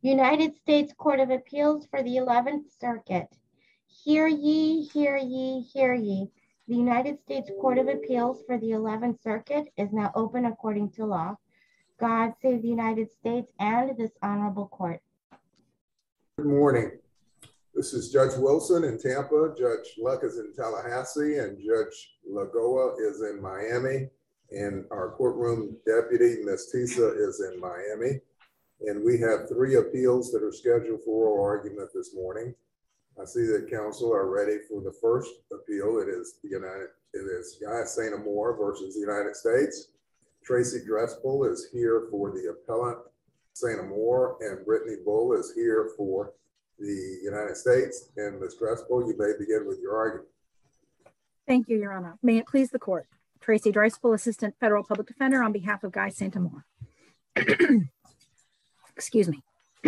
United States Court of Appeals for the 11th Circuit. Hear ye, hear ye, hear ye. The United States Court of Appeals for the 11th Circuit is now open according to law. God save the United States and this honorable court. Good morning. This is Judge Wilson in Tampa, Judge Luck is in Tallahassee, and Judge Lagoa is in Miami. And our courtroom deputy, Ms. Tisa, is in Miami. And we have 3 appeals that are scheduled for oral argument this morning. I see that counsel are ready for the first appeal. It is Guy St. Amour versus the United States. Tracy Drespel is here for the appellant St. Amour, and Brittany Bull is here for the United States. And Ms. Drespel, you may begin with your argument. Thank you, Your Honor. May it please the court. Tracy Drespel, Assistant Federal Public Defender on behalf of Guy St. Amour. Excuse me.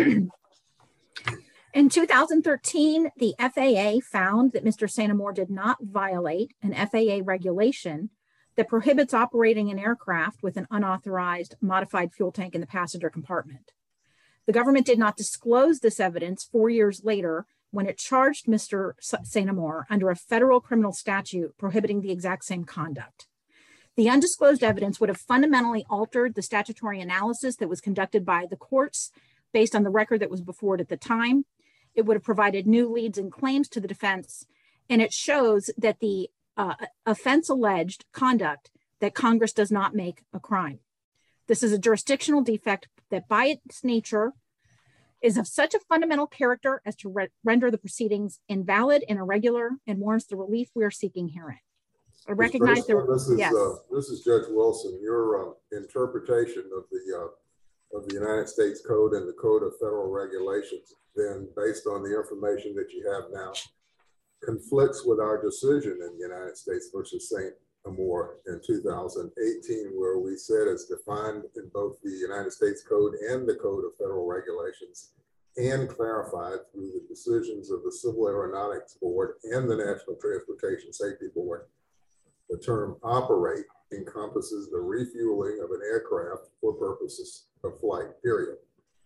In 2013, the FAA found that Mr. St. Amour did not violate an FAA regulation that prohibits operating an aircraft with an unauthorized modified fuel tank in the passenger compartment. The government did not disclose this evidence 4 years later when it charged Mr. St. Amour under a federal criminal statute prohibiting the exact same conduct. The undisclosed evidence would have fundamentally altered the statutory analysis that was conducted by the courts based on the record that was before it at the time. It would have provided new leads and claims to the defense, and it shows that the offense alleged conduct that Congress does not make a crime. This is a jurisdictional defect that by its nature is of such a fundamental character as to render the proceedings invalid and irregular and warrants the relief we are seeking herein. I recognize this is Judge Wilson. Your interpretation of the United States Code and the Code of Federal Regulations, then based on the information that you have now, conflicts with our decision in the United States versus St. Amour in 2018, where we said it's defined in both the United States Code and the Code of Federal Regulations and clarified through the decisions of the Civil Aeronautics Board and the National Transportation Safety Board. The term operate encompasses the refueling of an aircraft for purposes of flight, period.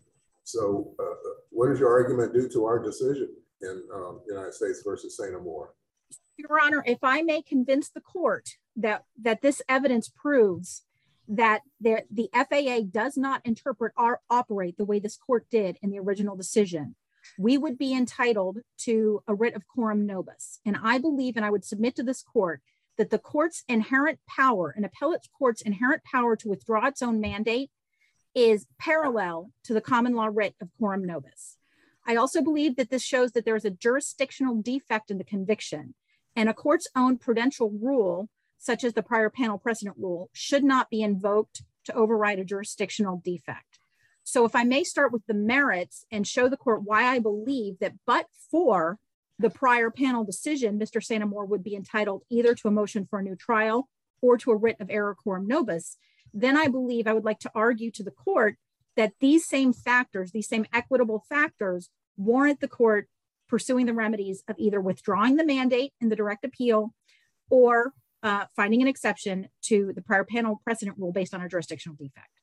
So what does your argument do to our decision in United States versus St. Amour? Your Honor, if I may convince the court that this evidence proves that the FAA does not interpret or operate the way this court did in the original decision, we would be entitled to a writ of coram nobis. And I believe, and I would submit to this court, that the court's inherent power, an appellate court's inherent power to withdraw its own mandate is parallel to the common law writ of coram nobis. I also believe that this shows that there is a jurisdictional defect in the conviction, and a court's own prudential rule, such as the prior panel precedent rule, should not be invoked to override a jurisdictional defect. So if I may start with the merits and show the court why I believe that but for the prior panel decision, Mr. St. Amour would be entitled either to a motion for a new trial or to a writ of error coram nobis, then I believe I would like to argue to the court that these same factors, these same equitable factors, warrant the court pursuing the remedies of either withdrawing the mandate in the direct appeal or finding an exception to the prior panel precedent rule based on a jurisdictional defect.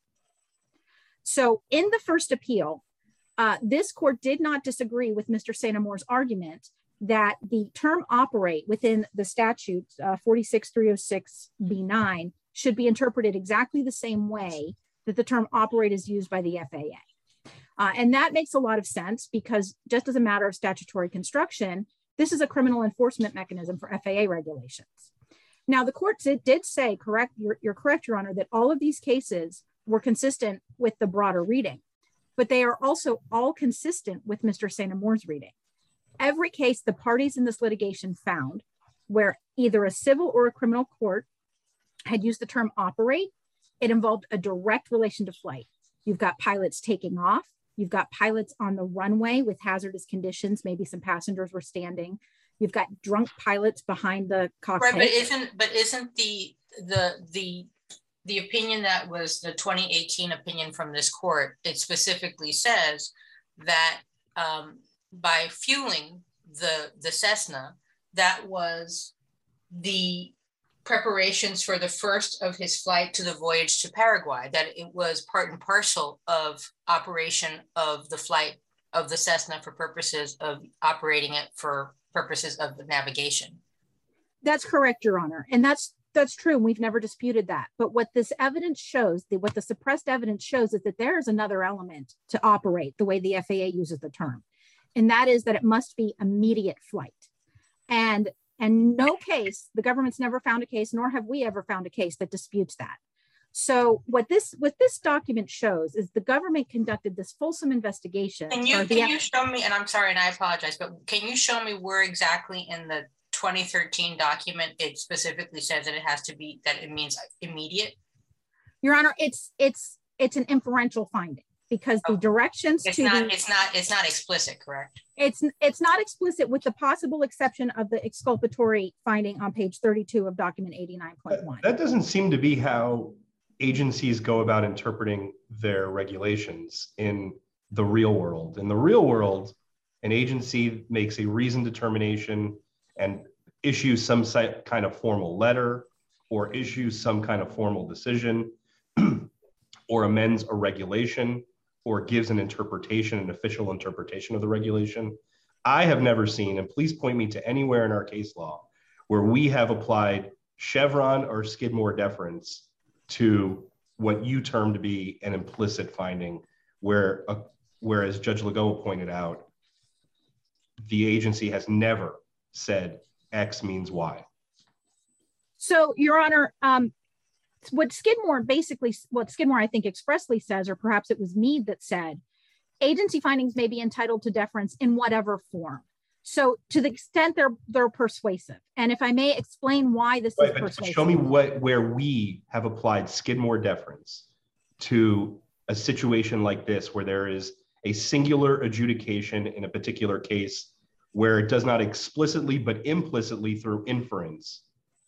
So in the first appeal, this court did not disagree with Mr. St. Amour's argument that the term operate within the statute 46306B9 should be interpreted exactly the same way that the term operate is used by the FAA. And that makes a lot of sense because just as a matter of statutory construction, this is a criminal enforcement mechanism for FAA regulations. Now, the court did say, you're correct, Your Honor, that all of these cases were consistent with the broader reading, but they are also all consistent with Mr. St. Amour's reading. Every case the parties in this litigation found where either a civil or a criminal court had used the term operate, it involved a direct relation to flight. You've got pilots taking off. You've got pilots on the runway with hazardous conditions. Maybe some passengers were standing. You've got drunk pilots behind the cockpit. Right, but isn't the opinion that was the 2018 opinion from this court, it specifically says that by fueling the Cessna, that was the preparations for the first of his flight to the voyage to Paraguay, that it was part and parcel of operation of the flight of the Cessna for purposes of operating it for purposes of navigation. That's correct, Your Honor. And that's true. We've never disputed that. But what this evidence shows, what the suppressed evidence shows, is that there's another element to operate the way the FAA uses the term. And that is that it must be immediate flight. And no case, the government's never found a case, nor have we ever found a case that disputes that. So what this document shows is the government conducted this fulsome investigation. Can you show me, and I'm sorry, and I apologize, but can you show me where exactly in the 2013 document it specifically says that it has to be, that it means immediate? Your Honor, it's an inferential finding, because the directions it's not explicit, correct? It's not explicit, with the possible exception of the exculpatory finding on page 32 of document 89.1. That doesn't seem to be how agencies go about interpreting their regulations in the real world. In the real world, an agency makes a reasoned determination and issues some kind of formal letter, or issues some kind of formal decision, or amends a regulation, or gives an interpretation, an official interpretation of the regulation. I have never seen, and please point me to anywhere in our case law, where we have applied Chevron or Skidmore deference to what you term to be an implicit finding, whereas Judge Lagoa pointed out, the agency has never said X means Y. So, Your Honor, what Skidmore I think expressly says, or perhaps it was Meade that said, agency findings may be entitled to deference in whatever form. So to the extent they're persuasive. And if I may explain why this is persuasive. Show me where we have applied Skidmore deference to a situation like this, where there is a singular adjudication in a particular case, where it does not explicitly but implicitly through inference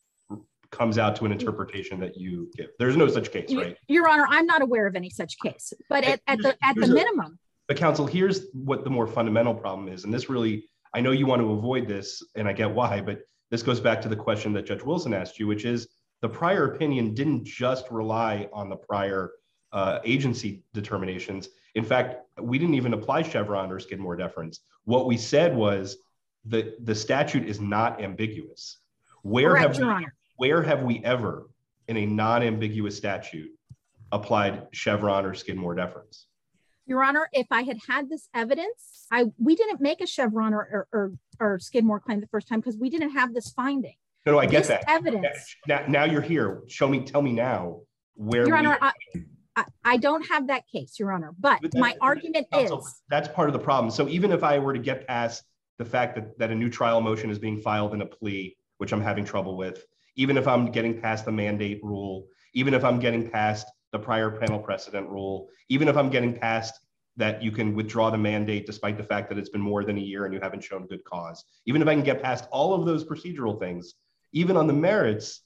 comes out to an interpretation that you give. There's no such case, right? Your Honor, I'm not aware of any such case, but at the minimum. But counsel, here's what the more fundamental problem is. And this really, I know you want to avoid this, and I get why, but this goes back to the question that Judge Wilson asked you, which is the prior opinion didn't just rely on the prior agency determinations. In fact, we didn't even apply Chevron or Skidmore deference. What we said was that the statute is not ambiguous. Where have we ever, in a non-ambiguous statute, applied Chevron or Skidmore deference? Your Honor, if I had this evidence, we didn't make a Chevron or Skidmore claim the first time, because we didn't have this finding. No, I get that. Evidence. Now you're here. Tell me now where. Your Honor, I don't have that case, Your Honor. But my argument is that's part of the problem. So even if I were to get past the fact that a new trial motion is being filed in a plea, which I'm having trouble with, even if I'm getting past the mandate rule, even if I'm getting past the prior panel precedent rule, even if I'm getting past that you can withdraw the mandate despite the fact that it's been more than a year and you haven't shown good cause, even if I can get past all of those procedural things, even on the merits,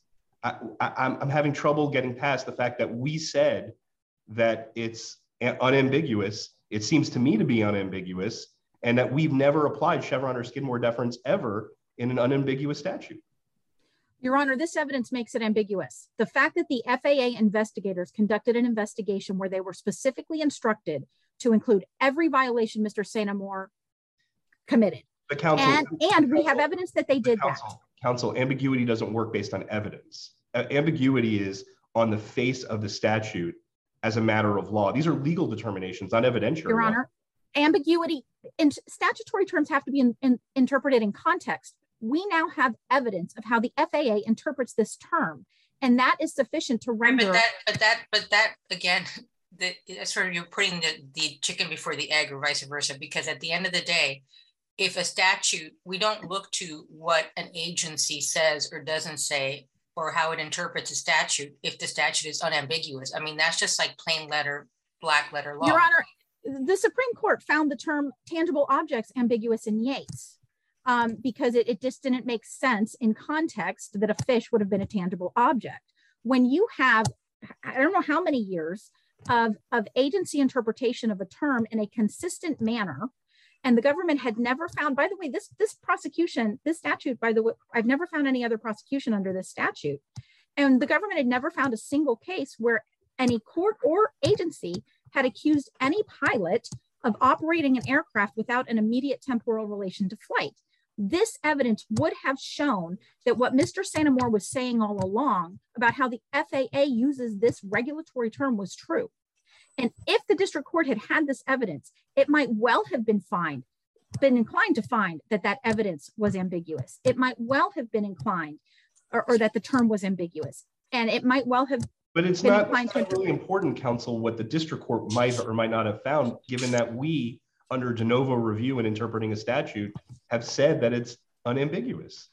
I'm having trouble getting past the fact that we said that it's unambiguous. It seems to me to be unambiguous, and that we've never applied Chevron or Skidmore deference ever in an unambiguous statute. Your Honor, this evidence makes it ambiguous. The fact that the FAA investigators conducted an investigation where they were specifically instructed to include every violation Mr. St. Amour committed. And we have evidence that they did that. Counsel, ambiguity doesn't work based on evidence. Ambiguity is on the face of the statute as a matter of law. These are legal determinations, not evidentiary. Your Honor, ambiguity in statutory terms have to be interpreted in context. We now have evidence of how the FAA interprets this term, and that is sufficient to render. But that again, that's sort of, you're putting the chicken before the egg, or vice versa. Because at the end of the day, if a statute, we don't look to what an agency says or doesn't say, or how it interprets a statute if the statute is unambiguous. I mean, that's just like plain letter, black letter law. Your Honor, the Supreme Court found the term tangible objects ambiguous in Yates. Because it just didn't make sense in context that a fish would have been a tangible object. When you have, I don't know how many years of agency interpretation of a term in a consistent manner, And the government had never found, by the way, this statute, by the way, I've never found any other prosecution under this statute. And the government had never found a single case where any court or agency had accused any pilot of operating an aircraft without an immediate temporal relation to flight. This evidence would have shown that what Mr. Santamor was saying all along about how the FAA uses this regulatory term was true. And if the district court had had this evidence, it might well have been inclined to find that that evidence was ambiguous. It might well have been inclined, or that the term was ambiguous. And it might well have. But it's not really important, counsel, what the district court might or might not have found, given that we, under de novo review and interpreting a statute, have said that it's unambiguous.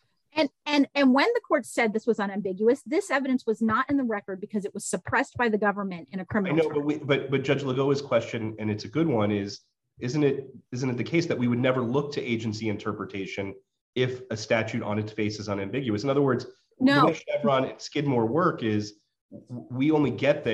And when the court said this was unambiguous, this evidence was not in the record because it was suppressed by the government in a criminal trial. But Judge Lagoa's question, and it's a good one, is isn't it the case that we would never look to agency interpretation if a statute on its face is unambiguous? In other words, no. The way Chevron and Skidmore work is we only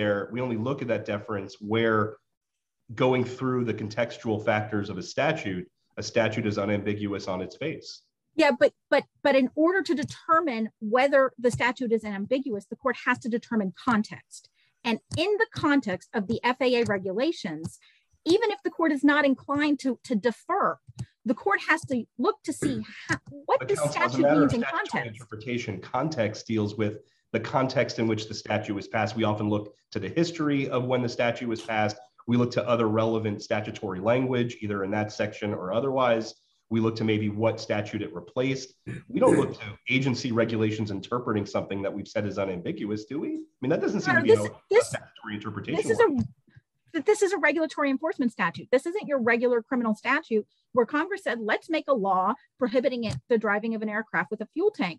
look at that deference where, going through the contextual factors of a statute is unambiguous on its face. Yeah, but in order to determine whether the statute is ambiguous, the court has to determine context. And in the context of the FAA regulations, even if the court is not inclined to defer, the court has to look to see what the statute means in context. Interpretation, context deals with the context in which the statute was passed. We often look to the history of when the statute was passed. We look to other relevant statutory language, either in that section or otherwise. We look to maybe what statute it replaced. We don't look to agency regulations interpreting something that we've said is unambiguous, do we? I mean, that doesn't seem to be a statutory interpretation. This is a regulatory enforcement statute. This isn't your regular criminal statute where Congress said, let's make a law prohibiting the driving of an aircraft with a fuel tank.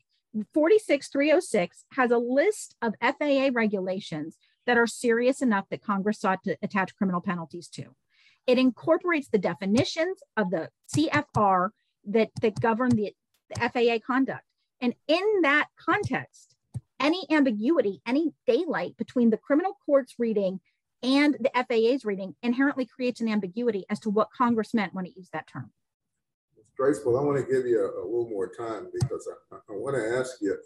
46306 has a list of FAA regulations that are serious enough that Congress sought to attach criminal penalties to. It incorporates the definitions of the CFR that govern the FAA conduct. And in that context, any ambiguity, any daylight between the criminal court's reading and the FAA's reading inherently creates an ambiguity as to what Congress meant when it used that term. Ms. Dracewell, I want to give you a little more time because I want to ask you,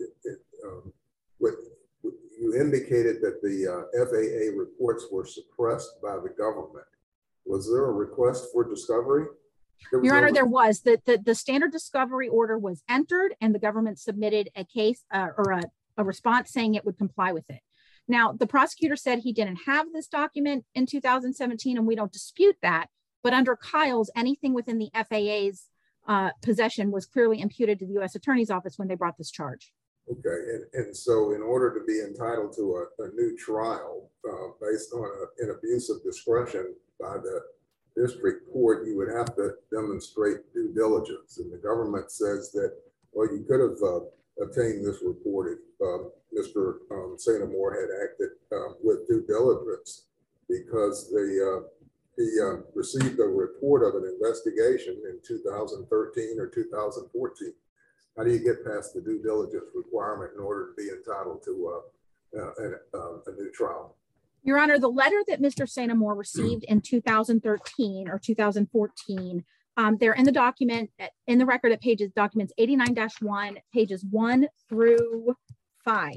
you indicated that the FAA reports were suppressed by the government. Was there a request for discovery? Your Honor, there was. The standard discovery order was entered and the government submitted a case or a response saying it would comply with it. Now, the prosecutor said he didn't have this document in 2017, and we don't dispute that. But under Kyle's, anything within the FAA's possession was clearly imputed to the U.S. Attorney's Office when they brought this charge. Okay, and so in order to be entitled to a new trial based on an abuse of discretion by the district court, you would have to demonstrate due diligence. And the government says that, well, you could have obtained this report if Mr. Santamor had acted with due diligence because he received a report of an investigation in 2013 or 2014. How do you get past the due diligence requirement in order to be entitled to a new trial? Your Honor, the letter that Mr. Santamor received in 2013 or 2014, they're in the document, in the record at documents 89-1, pages 1 through 5.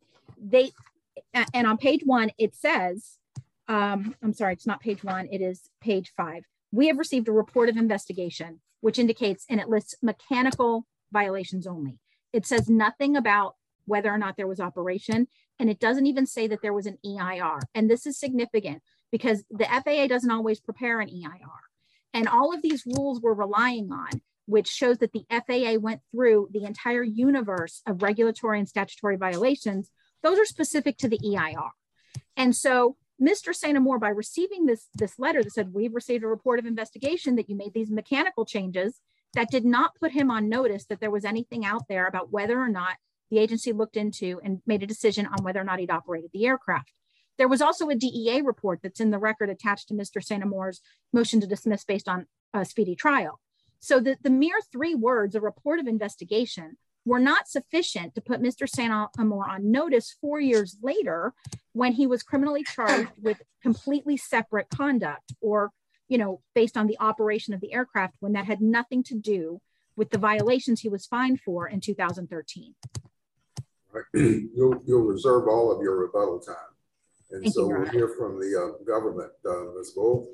And on page 1, it says, I'm sorry, it's not page 1, it is page 5. We have received a report of investigation, which indicates, and it lists mechanical violations only. It says nothing about whether or not there was operation, and it doesn't even say that there was an EIR. And this is significant because the FAA doesn't always prepare an EIR. And all of these rules we're relying on, which shows that the FAA went through the entire universe of regulatory and statutory violations, those are specific to the EIR. And so Mr. Santamor, by receiving this letter that said, we've received a report of investigation that you made these mechanical changes, that did not put him on notice that there was anything out there about whether or not the agency looked into and made a decision on whether or not he'd operated the aircraft. There was also a DEA report that's in the record attached to Mr. Santamor's motion to dismiss based on a speedy trial. So the mere 3 words, a report of investigation, were not sufficient to put Mr. Santamor on notice 4 years later when he was criminally charged with completely separate conduct or based on the operation of the aircraft when that had nothing to do with the violations he was fined for in 2013. Right. You'll reserve all of your rebuttal time. And Thank so you, Your we'll Honor. hear from the government. Ms. Bull.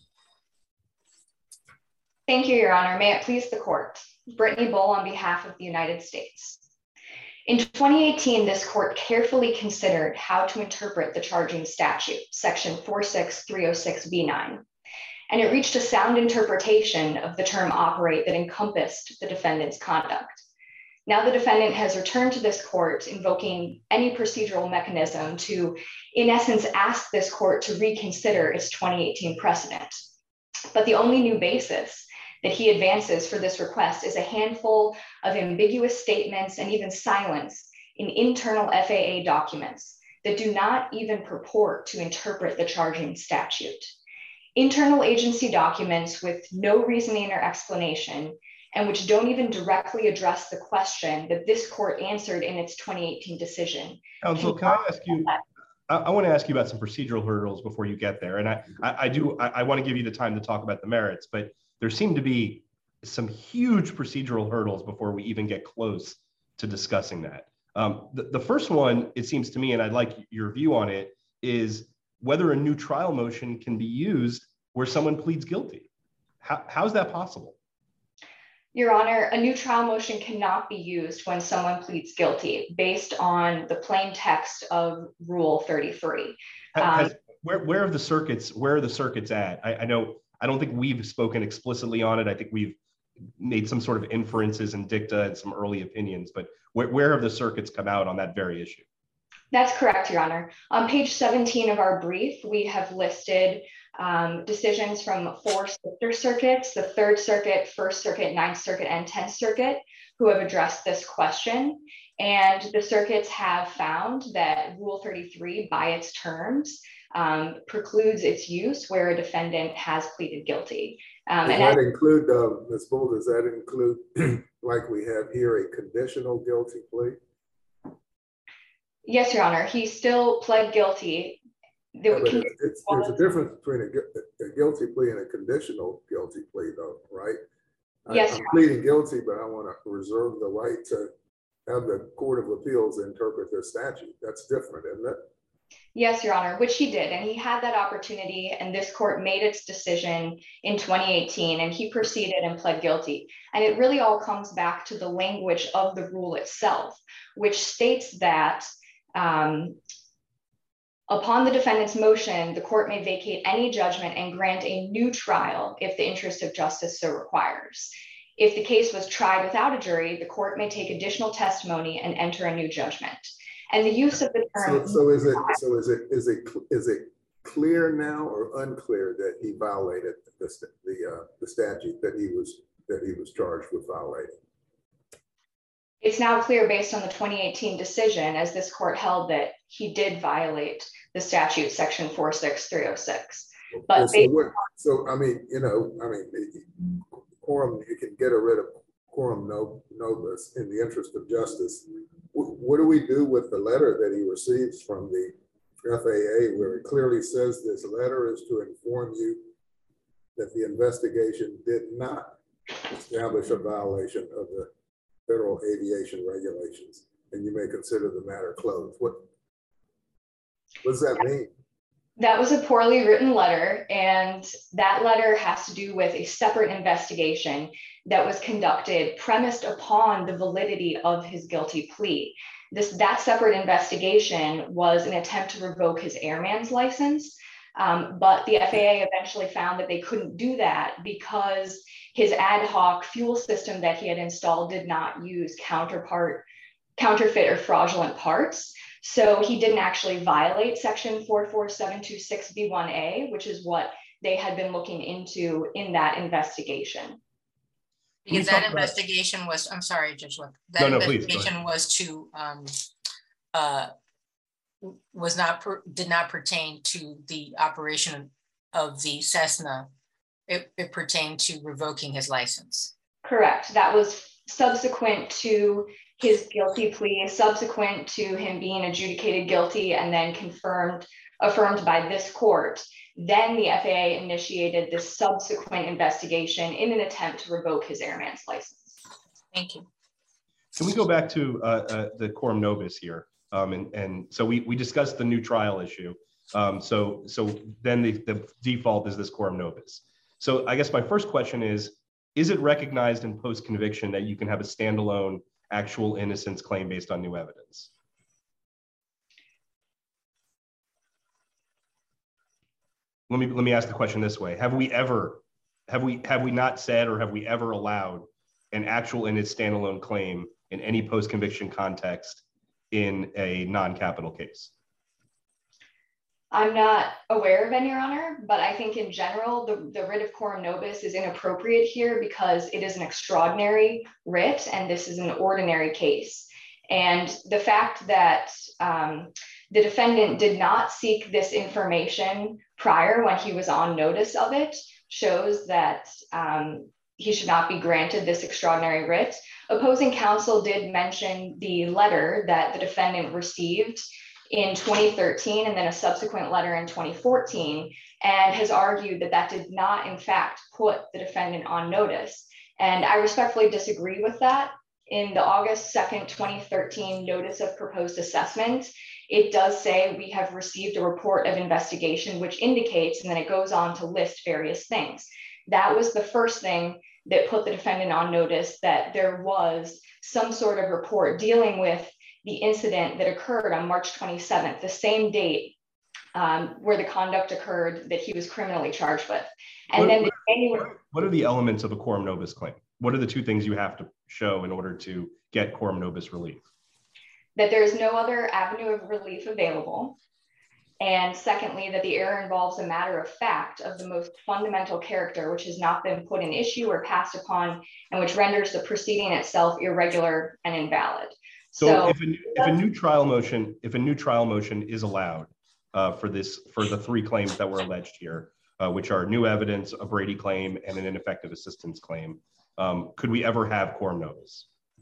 Thank you, Your Honor. May it please the court. Brittany Bull on behalf of the United States. In 2018, this court carefully considered how to interpret the charging statute, section 46306B9, and it reached a sound interpretation of the term operate that encompassed the defendant's conduct. Now the defendant has returned to this court invoking any procedural mechanism to, in essence, ask this court to reconsider its 2018 precedent. But the only new basis that he advances for this request is a handful of ambiguous statements and even silence in internal FAA documents that do not even purport to interpret the charging statute. Internal agency documents with no reasoning or explanation, and which don't even directly address the question that this court answered in its 2018 decision. Counsel, can I ask you, I want to ask you about some procedural hurdles before you get there. And I want to give you the time to talk about the merits, but there seem to be some huge procedural hurdles before we even get close to discussing that. The first one, it seems to me, and I'd like your view on it, is whether a new trial motion can be used where someone pleads guilty. How's that possible? Your Honor, a new trial motion cannot be used when someone pleads guilty based on the plain text of Rule 33. Where are the circuits at? I don't think we've spoken explicitly on it. I think we've made some sort of inferences and dicta and some early opinions, but where have the circuits come out on that very issue? That's correct, Your Honor. On page 17 of our brief, we have listed decisions from 4 sister circuits, the 3rd Circuit, 1st Circuit, 9th Circuit, and 10th Circuit, who have addressed this question. And the circuits have found that Rule 33, by its terms, precludes its use where a defendant has pleaded guilty. Does that include, Ms. Bull, does that include, like we have here, a conditional guilty plea? Yes, Your Honor. He still pled guilty. There's a difference between a guilty plea and a conditional guilty plea, though, right? Yes, I'm pleading guilty, but I want to reserve the right to have the Court of Appeals interpret their statute. That's different, isn't it? Yes, Your Honor, which he did. And he had that opportunity, and this court made its decision in 2018, and he proceeded and pled guilty. And it really all comes back to the language of the rule itself, which states that upon the defendant's motion, the court may vacate any judgment and grant a new trial if the interest of justice so requires. If the case was tried without a jury, the court may take additional testimony and enter a new judgment. And the use of the term. So is it clear now or unclear that he violated the statute that he was charged with violating? It's now clear based on the 2018 decision, as this court held, that he did violate the statute, section 46306. But quorum, you can get rid of quorum nobis in the interest of justice. What do we do with the letter that he receives from the FAA, where it clearly says this letter is to inform you that the investigation did not establish a violation of the federal aviation regulations, and you may consider the matter closed? What does that mean? That was a poorly written letter, and that letter has to do with a separate investigation that was conducted premised upon the validity of his guilty plea. That separate investigation was an attempt to revoke his airman's license, but the FAA eventually found that they couldn't do that because his ad hoc fuel system that he had installed did not use counterfeit or fraudulent parts. So he didn't actually violate section 44726B1A, which is what they had been looking into in that investigation. Because that investigation was, I'm sorry, Judge Luck. That investigation was to, did not pertain to the operation of the Cessna. It pertained to revoking his license. Correct. That was subsequent to his guilty plea, subsequent to him being adjudicated guilty and then affirmed by this court. Then the FAA initiated this subsequent investigation in an attempt to revoke his airman's license. Thank you. Can we go back to the quorum nobis here? And so we discussed the new trial issue. So then the default is this quorum nobis. So I guess my first question is it recognized in post-conviction that you can have a standalone actual innocence claim based on new evidence? Let me ask the question this way. Have we not said, or have we ever allowed an actual innocent standalone claim in any post-conviction context in a non-capital case? I'm not aware of any, Your Honor, but I think in general, the writ of quorum nobis is inappropriate here because it is an extraordinary writ and this is an ordinary case. And the fact that the defendant did not seek this information prior when he was on notice of it shows that he should not be granted this extraordinary writ. Opposing counsel did mention the letter that the defendant received in 2013 and then a subsequent letter in 2014, and has argued that that did not in fact put the defendant on notice. And I respectfully disagree with that. In the August 2nd, 2013 notice of proposed assessment, it does say we have received a report of investigation, which indicates, and then it goes on to list various things. That was the first thing that put the defendant on notice that there was some sort of report dealing with the incident that occurred on March 27th, the same date where the conduct occurred that he was criminally charged with. And what are the elements of a quorum nobis claim? What are the two things you have to show in order to get quorum nobis relief? That there is no other avenue of relief available. And secondly, that the error involves a matter of fact of the most fundamental character, which has not been put in issue or passed upon, and which renders the proceeding itself irregular and invalid. So if a new trial motion is allowed for the three claims that were alleged here, which are new evidence, a Brady claim, and an ineffective assistance claim, could we ever have quorum nobis?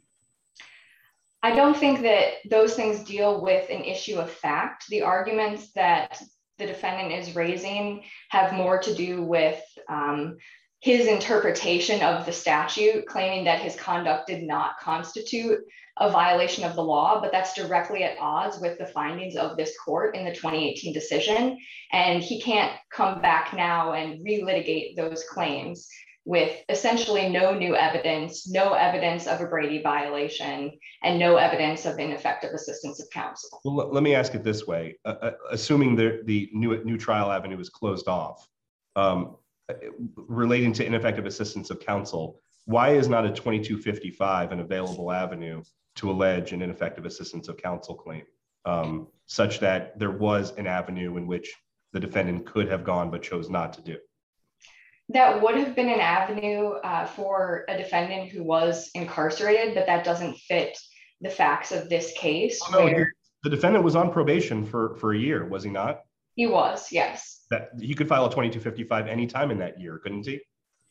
I don't think that those things deal with an issue of fact. The arguments that the defendant is raising have more to do with his interpretation of the statute, claiming that his conduct did not constitute a violation of the law, but that's directly at odds with the findings of this court in the 2018 decision. And he can't come back now and relitigate those claims with essentially no new evidence, no evidence of a Brady violation, and no evidence of ineffective assistance of counsel. Well, let me ask it this way. Assuming the new trial avenue is closed off, relating to ineffective assistance of counsel, why is not a 2255 an available avenue to allege an ineffective assistance of counsel claim, such that there was an avenue in which the defendant could have gone but chose not to do? That would have been an avenue for a defendant who was incarcerated, but that doesn't fit the facts of this case. Oh, no, the defendant was on probation for a year, was he not? He was, yes. That he could file a 2255 anytime in that year, couldn't he?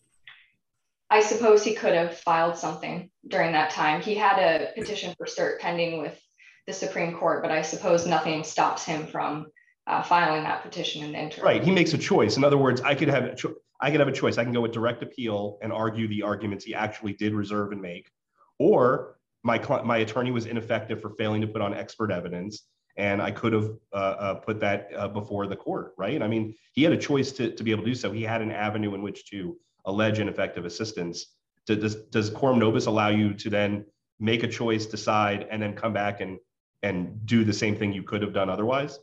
I suppose he could have filed something during that time. He had a petition for cert pending with the Supreme Court, but I suppose nothing stops him from filing that petition in the interim. Right, he makes a choice. In other words, I could have a choice. I can go with direct appeal and argue the arguments he actually did reserve and make, or my attorney was ineffective for failing to put on expert evidence, and I could have put that before the court, right? I mean, he had a choice to be able to do so. He had an avenue in which to allege ineffective assistance. Does quorum nobis allow you to then make a choice, decide, and then come back and do the same thing you could have done otherwise?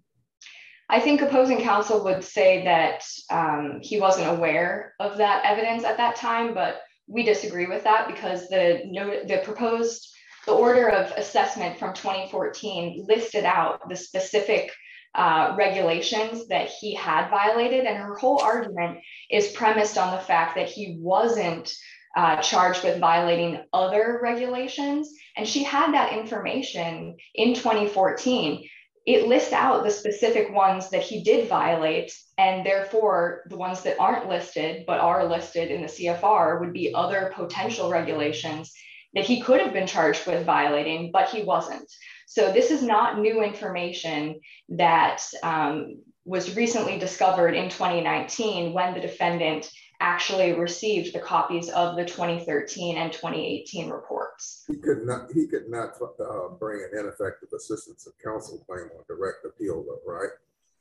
I think opposing counsel would say that he wasn't aware of that evidence at that time, but we disagree with that because the order of assessment from 2014 listed out the specific regulations that he had violated, and her whole argument is premised on the fact that he wasn't charged with violating other regulations, and she had that information in 2014. It lists out the specific ones that he did violate, and therefore the ones that aren't listed but are listed in the CFR would be other potential regulations that he could have been charged with violating, but he wasn't. So this is not new information that was recently discovered in 2019 when the defendant actually received the copies of the 2013 and 2018 reports. He could not bring an ineffective assistance of counsel claim on direct appeal, though, right?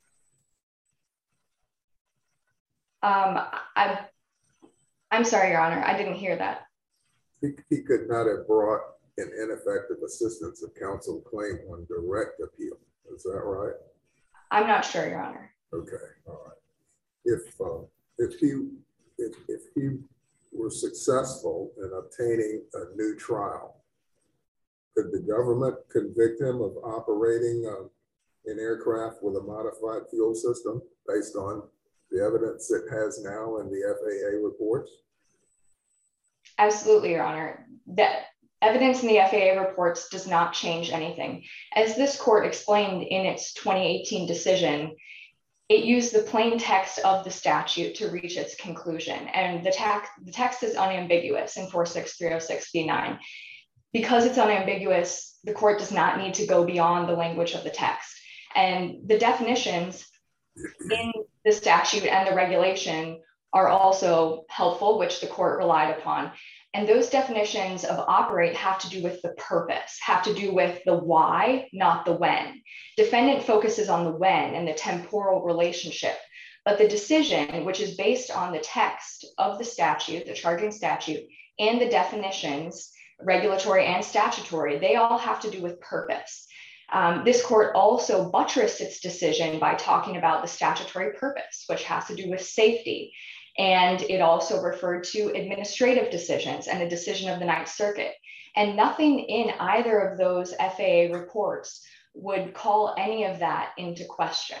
I'm sorry, Your Honor, I didn't hear that. He could not have brought an ineffective assistance of counsel claim on direct appeal. Is that right? I'm not sure, Your Honor. Okay, all right. If he were successful in obtaining a new trial, could the government convict him of operating an aircraft with a modified fuel system based on the evidence it has now in the FAA reports? Absolutely, Your Honor. That evidence in the FAA reports does not change anything. As this court explained in its 2018 decision, it used the plain text of the statute to reach its conclusion. And the text is unambiguous in 46306B9. Because it's unambiguous, the court does not need to go beyond the language of the text. And the definitions in the statute and the regulation are also helpful, which the court relied upon. And those definitions of operate have to do with the purpose, have to do with the why, not the when. Defendant focuses on the when and the temporal relationship, but the decision, which is based on the text of the statute, the charging statute, and the definitions, regulatory and statutory, they all have to do with purpose. This court also buttressed its decision by talking about the statutory purpose, which has to do with safety. And it also referred to administrative decisions and the decision of the Ninth Circuit. And nothing in either of those FAA reports would call any of that into question.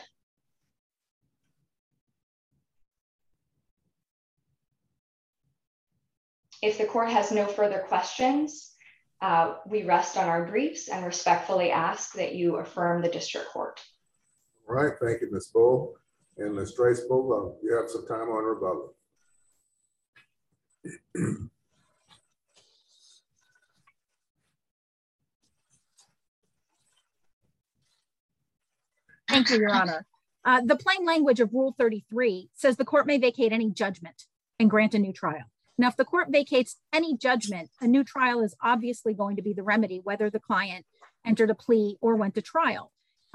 If the court has no further questions, we rest on our briefs and respectfully ask that you affirm the district court. All right, thank you, Ms. Bull. And Ms. Tracebull, you have some time on rebuttal. Thank you, Your Honor. The plain language of Rule 33 says the court may vacate any judgment and grant a new trial. Now, if the court vacates any judgment, a new trial is obviously going to be the remedy, whether the client entered a plea or went to trial.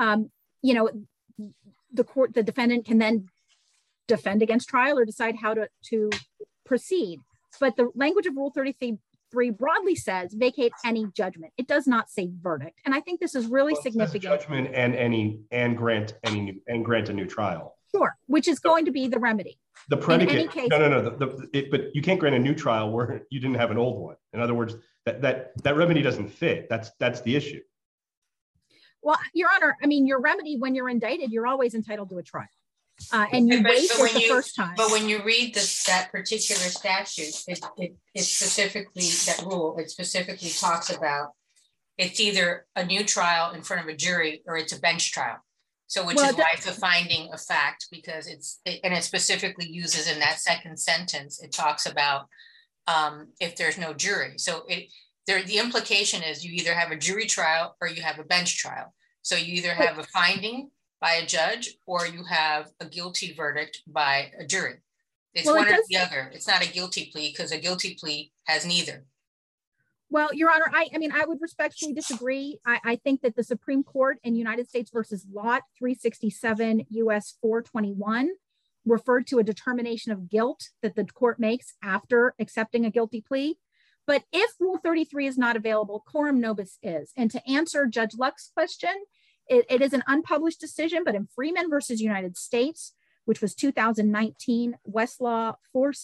The defendant can then defend against trial or decide how to proceed. But the language of Rule 33 broadly says vacate any judgment. It does not say verdict. And I think this is really significant. Judgment and grant a new trial. Sure, which is going to be the remedy. The predicate. But you can't grant a new trial where you didn't have an old one. In other words, that remedy doesn't fit. That's the issue. Well, Your Honor, I mean, your remedy when you're indicted, you're always entitled to a trial. And you wait for the first time. But when you read that particular statute, it specifically, that rule, it specifically talks about it's either a new trial in front of a jury or it's a bench trial. So which is why it's a finding of fact, because it specifically uses in that second sentence, it talks about if there's no jury. So the implication is you either have a jury trial or you have a bench trial. So you either have a finding by a judge or you have a guilty verdict by a jury. It's one or the other. It's not a guilty plea because a guilty plea has neither. Well, Your Honor, I would respectfully disagree. I think that the Supreme Court in United States versus Lott 367 U.S. 421 referred to a determination of guilt that the court makes after accepting a guilty plea. But if Rule 33 is not available, quorum nobis is. And to answer Judge Luck's question, it is an unpublished decision, but in Freeman versus United States, which was 2019, Westlaw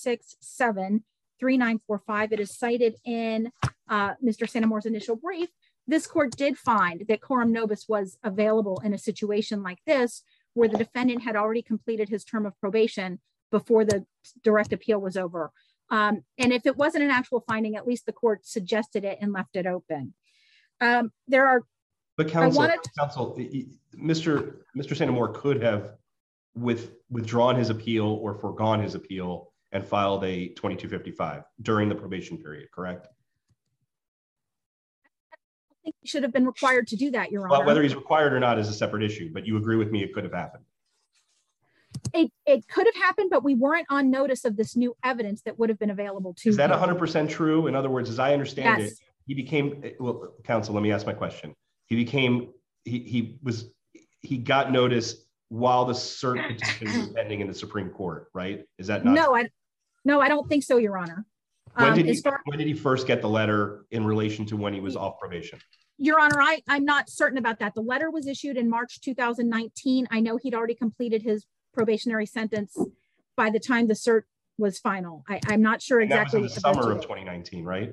4673945, it is cited in Mr. Santamore's initial brief. This court did find that quorum nobis was available in a situation like this, where the defendant had already completed his term of probation before the direct appeal was over. And if it wasn't an actual finding, at least the court suggested it and left it open. But counsel, Mr. Santamore could have withdrawn his appeal or foregone his appeal and filed a 2255 during the probation period, correct? I think he should have been required to do that, Your Honor. Well, whether he's required or not is a separate issue, but you agree with me it could have happened. It could have happened, but we weren't on notice of this new evidence that would have been available to. Is that 100% true? In other words, as I understand Yes. it, he became, well, counsel, let me ask my question. He got notice while the cert petition was pending in the Supreme Court, right? Is that not? No, I don't think so, Your Honor. When did he first get the letter in relation to when he was off probation? Your Honor, I'm not certain about that. The letter was issued in March 2019. I know he'd already completed his probationary sentence by the time the cert was final. I'm not sure exactly. That was in the summer of 2019, right?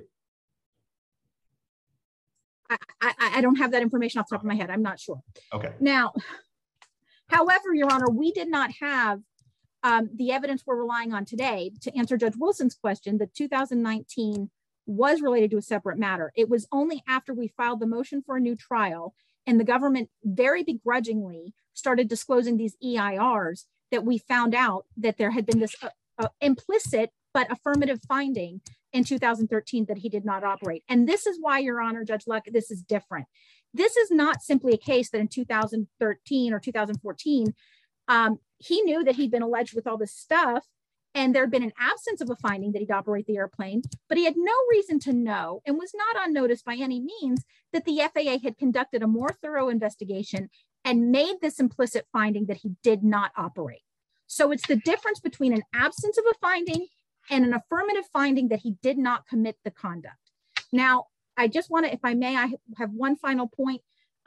I don't have that information off the top of my head. I'm not sure. Okay. Now, however, Your Honor, we did not have the evidence we're relying on today to answer Judge Wilson's question. The 2019 was related to a separate matter. It was only after we filed the motion for a new trial and the government very begrudgingly started disclosing these EIRs that we found out that there had been this implicit but affirmative finding in 2013 that he did not operate. And this is why, Your Honor, Judge Luck, this is different. This is not simply a case that in 2013 or 2014, he knew that he'd been alleged with all this stuff and there'd been an absence of a finding that he'd operate the airplane, but he had no reason to know and was not on notice by any means that the FAA had conducted a more thorough investigation and made this implicit finding that he did not operate. So it's the difference between an absence of a finding and an affirmative finding that he did not commit the conduct. Now, I just want to, if I may, I have one final point.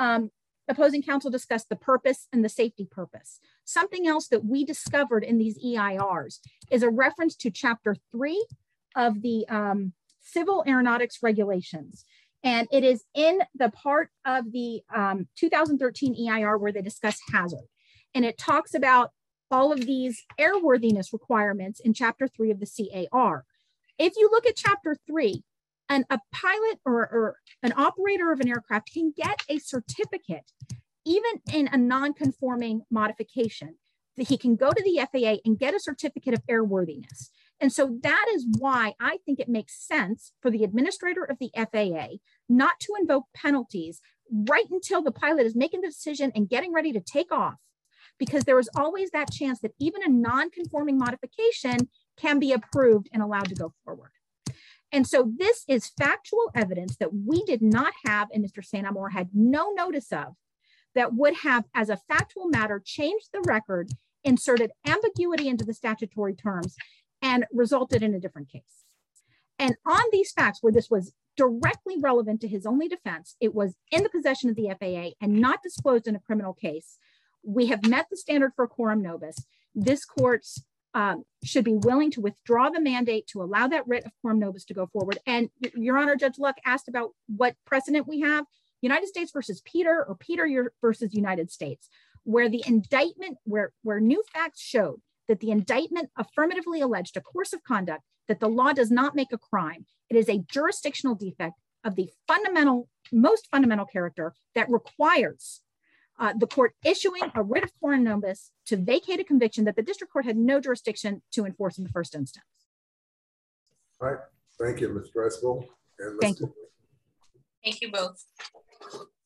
Opposing counsel discussed the purpose and the safety purpose. Something else that we discovered in these EIRs is a reference to Chapter 3 of the Civil Aeronautics Regulations. And it is in the part of the 2013 EIR where they discuss hazard. And it talks about all of these airworthiness requirements in Chapter 3 of the CAR. If you look at Chapter 3, a pilot or an operator of an aircraft can get a certificate, even in a non-conforming modification, that he can go to the FAA and get a certificate of airworthiness. And so that is why I think it makes sense for the administrator of the FAA not to invoke penalties right until the pilot is making the decision and getting ready to take off, because there is always that chance that even a non-conforming modification can be approved and allowed to go forward. And so this is factual evidence that we did not have and Mr. Santamor had no notice of that would have, as a factual matter, changed the record, inserted ambiguity into the statutory terms, and resulted in a different case. And on these facts where this was directly relevant to his only defense, it was in the possession of the FAA and not disclosed in a criminal case, we have met the standard for quorum nobis. This court should be willing to withdraw the mandate to allow that writ of quorum nobis to go forward. And Your Honor, Judge Luck asked about what precedent we have. United States versus Peter, or Peter versus United States, where the indictment, where new facts showed that the indictment affirmatively alleged a course of conduct that the law does not make a crime. It is a jurisdictional defect of the most fundamental character that requires the court issuing a writ of quorum nobis to vacate a conviction that the district court had no jurisdiction to enforce in the first instance. All right. Thank you, Ms. Driscoll. And Thank you. Thank you both.